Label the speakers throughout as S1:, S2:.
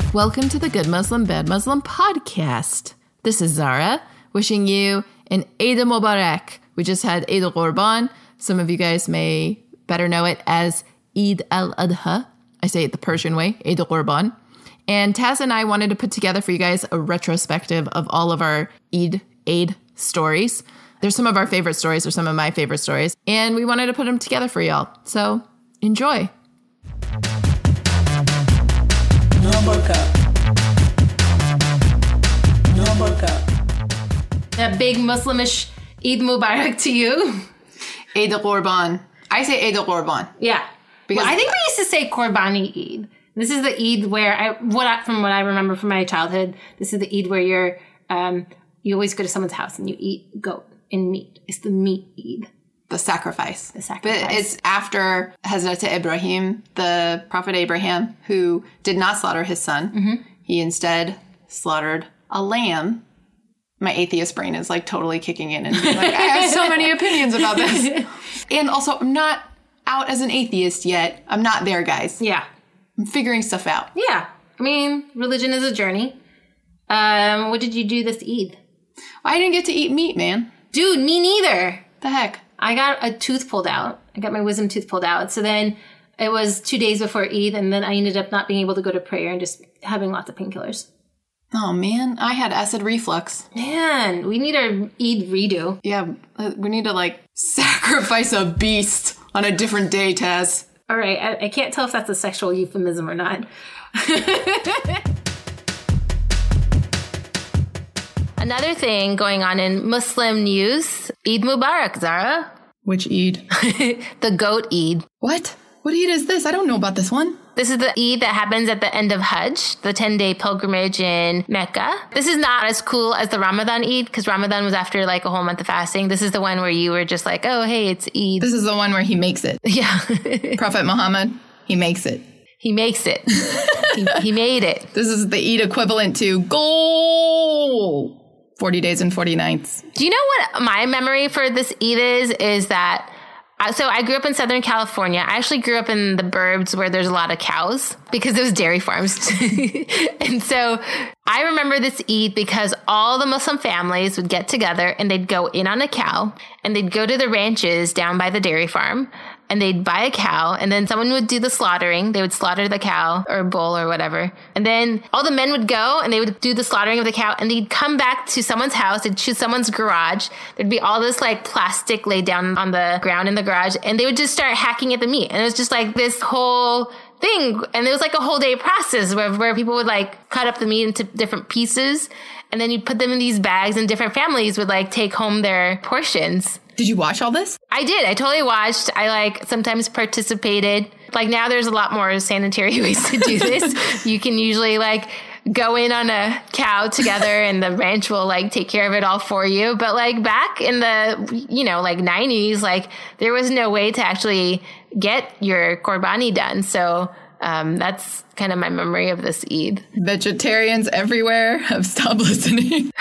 S1: Welcome to the Good Muslim, Bad Muslim podcast. This is Zara, wishing you an Eid Mubarak. We just had Eid al-Qurban. Some of you guys may better know it as Eid al-Adha. I say it the Persian way, Eid al-Qurban. And Taz and I wanted to put together for you guys a retrospective of all of our Eid stories. There's some of our favorite stories or some of my favorite stories. And we wanted to put them together for y'all. So enjoy.
S2: No burqa. No burqa.
S3: A big Muslimish Eid Mubarak to you.
S1: Eid al-Qurban. I say Eid al-Qurban.
S3: Yeah. Because I think we used to say Qurbani Eid. This is the Eid where, from what I remember from my childhood, this is the Eid where you always go to someone's house and you eat goat and meat. It's the meat Eid.
S1: The sacrifice.
S3: But
S1: it's after Hazrat Ibrahim, the Prophet Abraham, who did not slaughter his son. Mm-hmm. He instead slaughtered a lamb. My atheist brain is like totally kicking in and being like, I have so many opinions about this. And also, I'm not out as an atheist yet. I'm not there, guys.
S3: Yeah.
S1: I'm figuring stuff out.
S3: Yeah. I mean, religion is a journey. What did you do this Eid?
S1: I didn't get to eat meat, man.
S3: Dude, me neither.
S1: The heck?
S3: I got a tooth pulled out. I got my wisdom tooth pulled out. So then it was 2 days before Eid, and then I ended up not being able to go to prayer and just having lots of painkillers.
S1: Oh, man. I had acid reflux.
S3: Man, we need our Eid redo.
S1: Yeah, we need to, sacrifice a beast on a different day, Taz.
S3: All right, I can't tell if that's a sexual euphemism or not. Another thing going on in Muslim news, Eid Mubarak, Zara.
S1: Which Eid?
S3: The goat Eid.
S1: What? What Eid is this? I don't know about this one.
S3: This is the Eid that happens at the end of Hajj, the 10-day pilgrimage in Mecca. This is not as cool as the Ramadan Eid, because Ramadan was after a whole month of fasting. This is the one where you were just like, oh, hey, it's Eid.
S1: This is the one where he makes it.
S3: Yeah.
S1: Prophet Muhammad, he makes it.
S3: He makes it. he made it.
S1: This is the Eid equivalent to goal. 40 days and 40 nights.
S3: Do you know what my memory for this Eid is that, so I grew up in Southern California. I actually grew up in the burbs where there's a lot of cows because it was dairy farms. And so I remember this Eid because all the Muslim families would get together and they'd go in on a cow and they'd go to the ranches down by the dairy farm and they'd buy a cow and then someone would do the slaughtering. They would slaughter the cow or bull or whatever. And then all the men would go and they would do the slaughtering of the cow and they'd come back to someone's house. They'd choose someone's garage. There'd be all this plastic laid down on the ground in the garage and they would just start hacking at the meat. And it was just this whole thing. And it was a whole day process where people would cut up the meat into different pieces. And then you'd put them in these bags and different families would take home their portions.
S1: Did you watch all this?
S3: I did. I totally watched. I sometimes participated. Now there's a lot more sanitary ways to do this. You can usually go in on a cow together and the ranch will take care of it all for you. But back in the, 90s, there was no way to actually get your Qurbani done. So that's kind of my memory of this Eid.
S1: Vegetarians everywhere have stopped listening.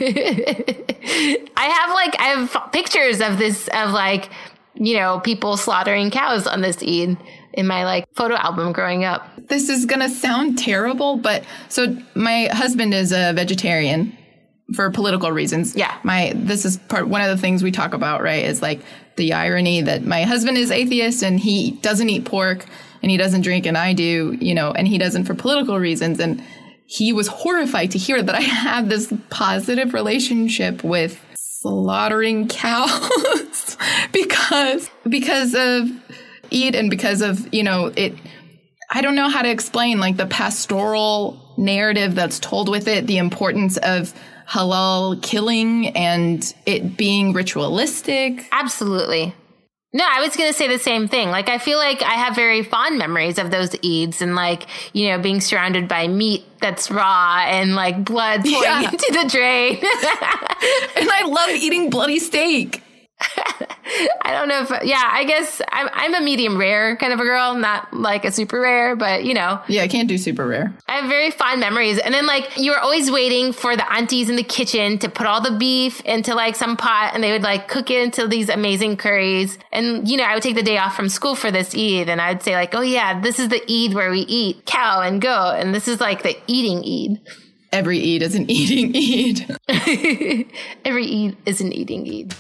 S3: I have pictures of this, of people slaughtering cows on this Eid in my photo album growing up.
S1: This is going to sound terrible, but so my husband is a vegetarian for political reasons.
S3: Yeah.
S1: This is one of the things we talk about, right? Is the irony that my husband is atheist and he doesn't eat pork and he doesn't drink and I do, and he doesn't for political reasons. And he was horrified to hear that I had this positive relationship with slaughtering cows because of Eid and because of, it. I don't know how to explain the pastoral narrative that's told with it, the importance of halal killing and it being ritualistic.
S3: Absolutely. No, I was going to say the same thing. I feel I have very fond memories of those Eids and being surrounded by meat that's raw and blood pouring into the drain.
S1: And I love eating bloody steak.
S3: I don't know if, I guess I'm a medium rare kind of a girl, not like a super rare, but
S1: Yeah, I can't do super rare.
S3: I have very fond memories. And then like you were always waiting for the aunties in the kitchen to put all the beef into like some pot and they would like cook it into these amazing curries. And, I would take the day off from school for this Eid and I'd say like, oh yeah, this is the Eid where we eat cow and goat. And this is like the eating Eid.
S1: Every Eid is an eating Eid.
S3: Every Eid is an eating Eid.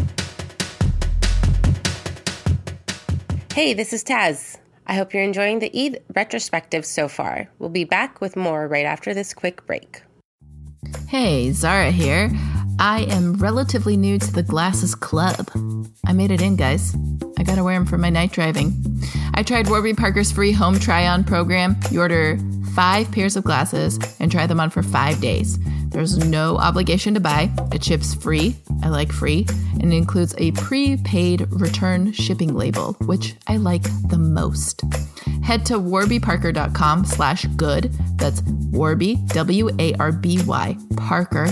S4: Hey, this is Taz. I hope you're enjoying the Eid retrospective so far. We'll be back with more right after this quick break.
S1: Hey, Zara here. I am relatively new to the Glasses Club. I made it in, guys. I gotta wear them for my night driving. I tried Warby Parker's free home try-on program. You order 5 pairs of glasses and try them on for 5 days. There's no obligation to buy. It ships free. I like free. And it includes a prepaid return shipping label, which I like the most. Head to warbyparker.com/good. That's Warby, W-A-R-B-Y, Parker,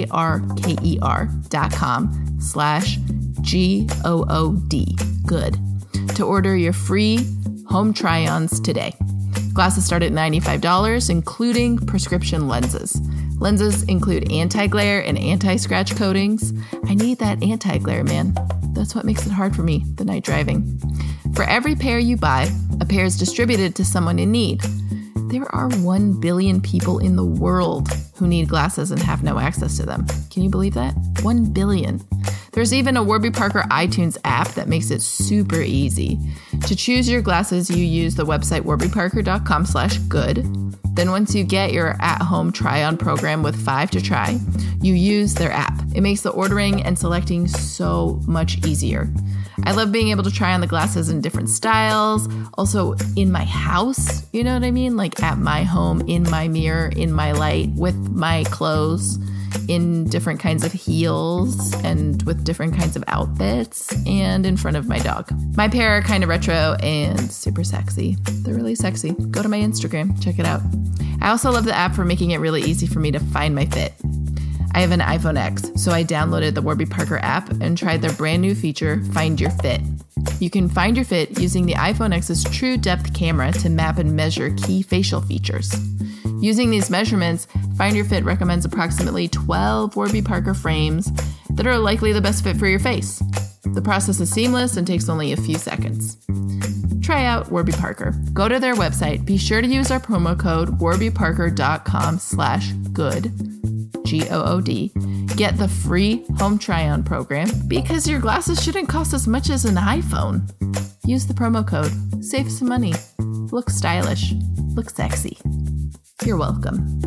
S1: Parker.com/GOOD, good, to order your free home try-ons today. Glasses start at $95, including prescription lenses. Lenses include anti-glare and anti-scratch coatings. I need that anti-glare, man. That's what makes it hard for me, the night driving. For every pair you buy, a pair is distributed to someone in need. There are 1 billion people in the world who need glasses and have no access to them. Can you believe that? 1 billion. There's even a Warby Parker iTunes app that makes it super easy. To choose your glasses, you use the website warbyparker.com/good. Then once you get your at-home try-on program with 5 to try, you use their app. It makes the ordering and selecting so much easier. I love being able to try on the glasses in different styles, also in my house, you know what I mean? Like at my home, in my mirror, in my light, with my clothes, in different kinds of heels and with different kinds of outfits, and in front of my dog. My pair are kind of retro and super sexy. They're really sexy. Go to my Instagram, check it out. I also love the app for making it really easy for me to find my fit. I have an iPhone X, so I downloaded the Warby Parker app and tried their brand new feature, Find Your Fit. You can find your fit using the iPhone X's True Depth camera to map and measure key facial features. Using these measurements, Find Your Fit recommends approximately 12 Warby Parker frames that are likely the best fit for your face. The process is seamless and takes only a few seconds. Try out Warby Parker. Go to their website. Be sure to use our promo code warbyparker.com/good. GOOD. Get the free home try-on program because your glasses shouldn't cost as much as an iPhone. Use the promo code. Save some money. Look stylish. Look sexy. You're welcome.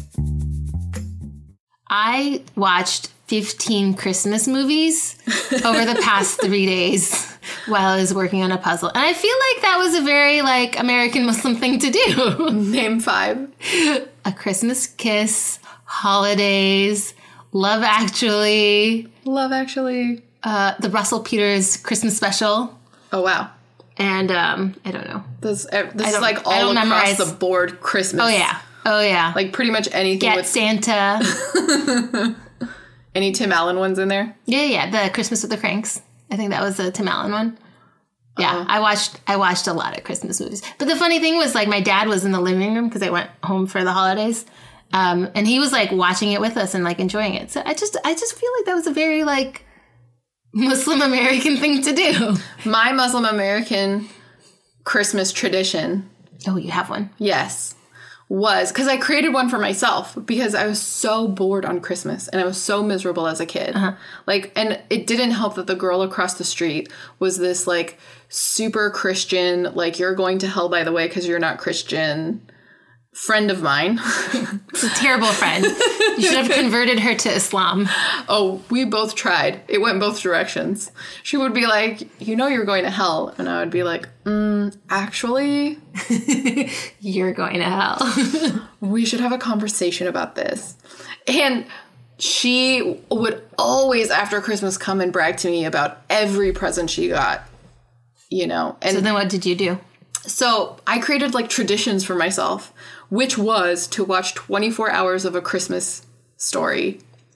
S3: I watched 15 Christmas movies over the past 3 days while I was working on a puzzle. And I feel like that was a very American Muslim thing to do.
S1: Name 5.
S3: A Christmas Kiss, Holidays, Love Actually. The Russell Peters Christmas Special.
S1: Oh, wow.
S3: And I don't know.
S1: This is like all across the board Christmas.
S3: Oh, yeah.
S1: Like pretty much anything
S3: Get
S1: with
S3: Santa.
S1: Any Tim Allen ones in there?
S3: Yeah. The Christmas with the Cranks. I think that was the Tim Allen one. Yeah, I watched a lot of Christmas movies. But the funny thing was, my dad was in the living room because I went home for the holidays. And he was, watching it with us and, enjoying it. So I just feel like that was a very, Muslim American thing to do.
S1: My Muslim American Christmas tradition.
S3: Oh, you have one?
S1: Yes. Was because I created one for myself because I was so bored on Christmas and I was so miserable as a kid.
S3: Uh-huh.
S1: And it didn't help that the girl across the street was this super Christian, you're going to hell by the way because you're not Christian friend of mine.
S3: It's a terrible friend. You should have converted her to Islam.
S1: Oh, we both tried. It went both directions. She would be like, you're going to hell. And I would be like, actually,
S3: you're going to hell.
S1: We should have a conversation about this. And she would always, after Christmas, come and brag to me about every present she got, And
S3: so then what did you do?
S1: So I created traditions for myself, which was to watch 24 hours of A Christmas Story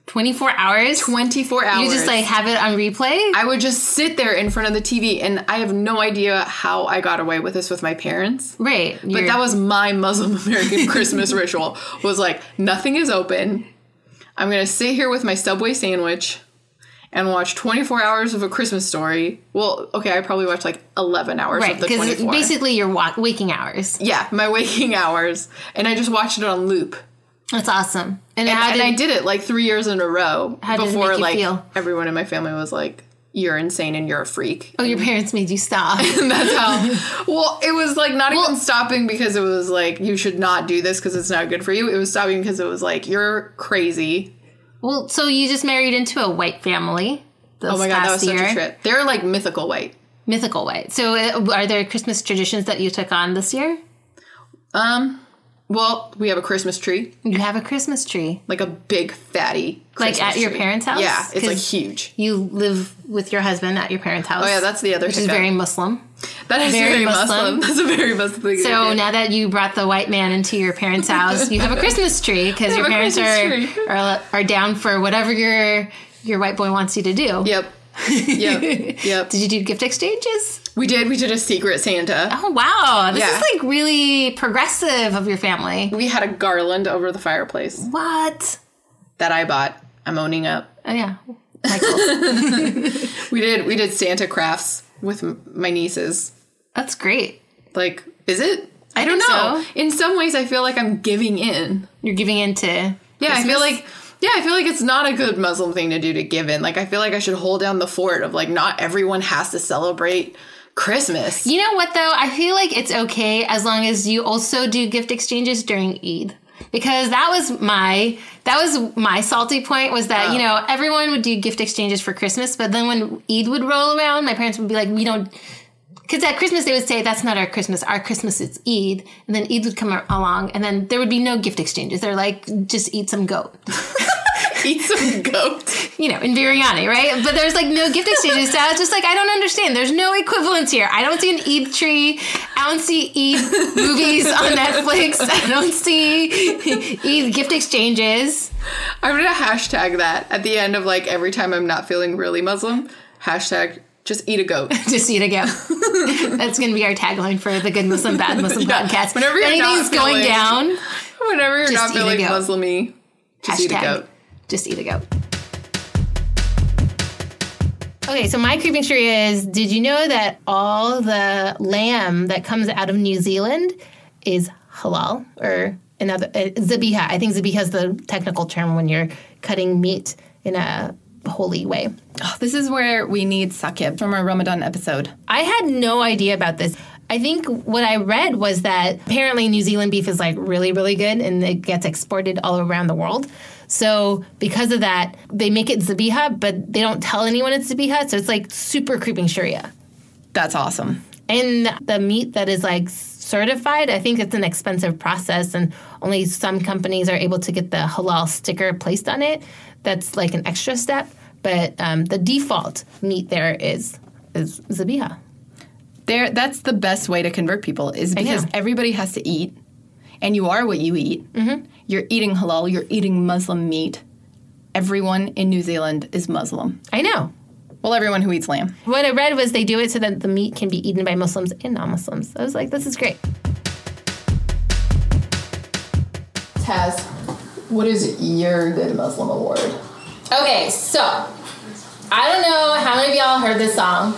S3: 24 hours?
S1: 24 hours.
S3: You just like have it on replay?
S1: I would just sit there in front of the TV, and I have no idea how I got away with this with my parents.
S3: Right.
S1: But that was my Muslim American Christmas ritual. Was like, nothing is open. I'm going to sit here with my Subway sandwich and watch 24 hours of A Christmas Story. Well, okay, I probably watched like 11 hours of the 24.
S3: Right, because basically your waking hours.
S1: Yeah, my waking hours. And I just watched it on loop.
S3: That's awesome.
S1: And I did it like 3 years in a row before like
S3: feel?
S1: Everyone in my family was like, you're insane and you're a freak.
S3: Oh, your parents made you stop.
S1: And that's how. Well, it was like not even stopping because it was like, you should not do this because it's not good for you. It was stopping because it was like, you're crazy.
S3: Well, so you just married into a white family.
S1: Oh my God, that was such a trip. They're like mythical white.
S3: Mythical white. So are there Christmas traditions that you took on this year?
S1: Well, we have a Christmas tree.
S3: You have a Christmas tree.
S1: Like a big fatty Christmas
S3: Like at
S1: tree.
S3: your parents' house?
S1: Yeah, it's like huge.
S3: You live with your husband at your parents' house.
S1: Oh yeah, that's the other
S3: which
S1: thing.
S3: is very Muslim.
S1: That is very Muslim. That's a very Muslim thing.
S3: So now that you brought the white man into your parents' house, you have a Christmas tree because your parents are down for whatever your white boy wants you to do.
S1: Yep. Did
S3: you do gift exchanges?
S1: We did. We did a Secret Santa.
S3: Oh, wow. This is like really progressive of your family.
S1: We had a garland over the fireplace.
S3: What?
S1: That I bought. I'm owning up.
S3: Oh, yeah. Michael.
S1: We did Santa crafts with my nieces.
S3: That's great.
S1: Like, is it? I don't know. So. In some ways, I feel like I'm giving in.
S3: You're giving in to
S1: Christmas? I feel like it's not a good Muslim thing to do, to give in. Like, I feel like I should hold down the fort of, like, not everyone has to celebrate Christmas.
S3: You know what, though? I feel like it's okay as long as you also do gift exchanges during Eid. Because that was my salty point, was that, everyone would do gift exchanges for Christmas, but then when Eid would roll around, my parents would be like, we don't... Because at Christmas, they would say, that's not our Christmas. Our Christmas is Eid. And then Eid would come along, and then there would be no gift exchanges. They're like, just eat some goat.
S1: Eat some goat.
S3: In biryani, right? But there's like no gift exchanges. So I was just like, I don't understand. There's no equivalence here. I don't see an Eid tree. I don't see Eid movies on Netflix. I don't see Eid gift exchanges.
S1: I'm going to hashtag that at the end of like every time I'm not feeling really Muslim. Hashtag just eat a goat.
S3: Just eat a goat. That's going to be our tagline for the Good Muslim, Bad Muslim podcast.
S1: Whenever you're
S3: anything's going down,
S1: whenever you're not feeling Muslim-y, just eat a goat.
S3: Just eat a goat. Okay, so my creeping story is, did you know that all the lamb that comes out of New Zealand is halal? Or another, zabiha. I think zabiha is the technical term when you're cutting meat in a holy way.
S1: Oh, this is where we need Sakib from our Ramadan episode.
S3: I had no idea about this. I think what I read was that apparently New Zealand beef is like really, really good and it gets exported all around the world. So because of that, they make it zabiha, but they don't tell anyone it's zabiha. So it's like super creeping sharia.
S1: That's awesome.
S3: And the meat that is like certified, I think it's an expensive process and only some companies are able to get the halal sticker placed on it. That's like an extra step. But the default meat there is zabiha.
S1: That's the best way to convert people, is because everybody has to eat, and you are what you eat. Mm-hmm. You're eating halal. You're eating Muslim meat. Everyone in New Zealand is Muslim.
S3: I know.
S1: Well, everyone who eats lamb.
S3: What I read was they do it so that the meat can be eaten by Muslims and non-Muslims. I was like, this is great.
S1: Taz, what is your Good Muslim award?
S3: Okay, so I don't know how many of y'all heard this song.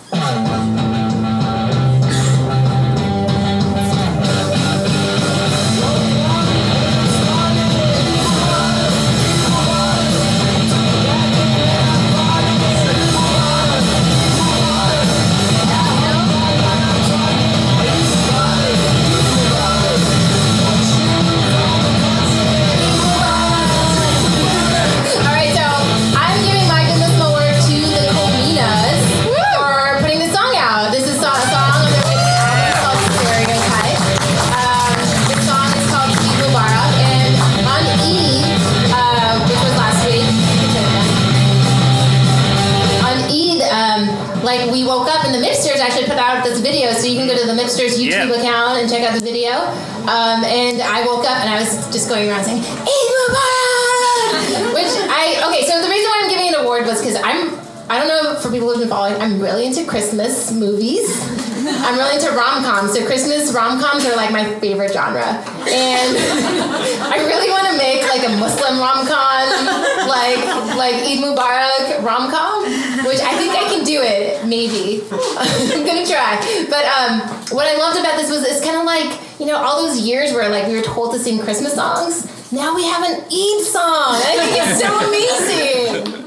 S3: We woke up and the Mipsters actually put out this video, so you can go to the Mipsters YouTube account and check out the video. And I woke up and I was just going around saying, Eid Mubarak! So the reason why I'm giving it an award was because I don't know for people who've been following, I'm really into Christmas movies. I'm really into rom-coms. So Christmas rom-coms are like my favorite genre. And I really want to make like a Muslim rom-com, like Eid Mubarak rom-com, which I think I can do it, maybe. I'm going to try. But what I loved about this was it's kind of like, all those years where like we were told to sing Christmas songs. Now we have an Eid song. I think it's so amazing.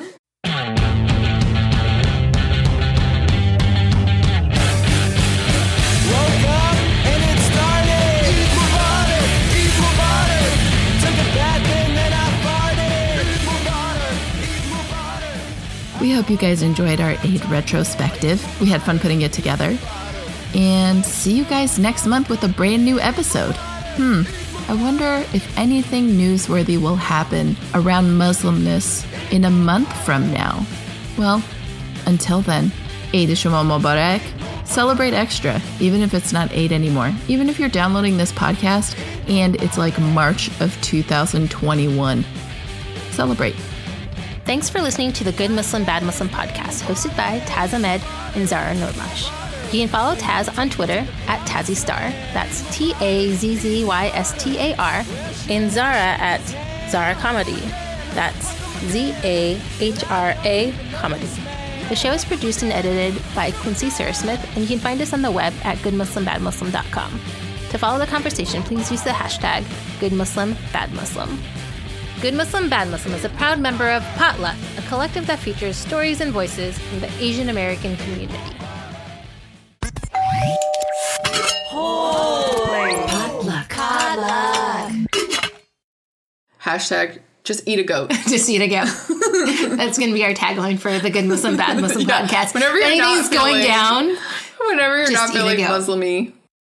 S1: We hope you guys enjoyed our Eid retrospective. We had fun putting it together. And see you guys next month with a brand new episode. I wonder if anything newsworthy will happen around Muslimness in a month from now. Well, until then, Eid Shema Mubarak. Celebrate extra, even if it's not Eid anymore. Even if you're downloading this podcast and it's like March of 2021. Celebrate.
S3: Thanks for listening to the Good Muslim, Bad Muslim podcast, hosted by Taz Ahmed and Zara Nurmash. You can follow Taz on Twitter at TazzyStar, that's TAZZYSTAR, and Zara at Zara Comedy, that's ZAHRA Comedy. The show is produced and edited by Quincy Sarah-Smith, and you can find us on the web at goodmuslimbadmuslim.com. To follow the conversation, please use the hashtag GoodMuslimBadMuslim. Good Muslim, Bad Muslim is a proud member of Potluck, a collective that features stories and voices from the Asian American community.
S1: Potluck. Hashtag just eat a goat.
S3: Just eat a goat. That's going to be our tagline for the Good Muslim, Bad Muslim podcast.
S1: Whenever you're
S3: anything's going down,
S1: whenever you're
S3: just
S1: not feeling
S3: eat a goat.
S1: Muslim-y,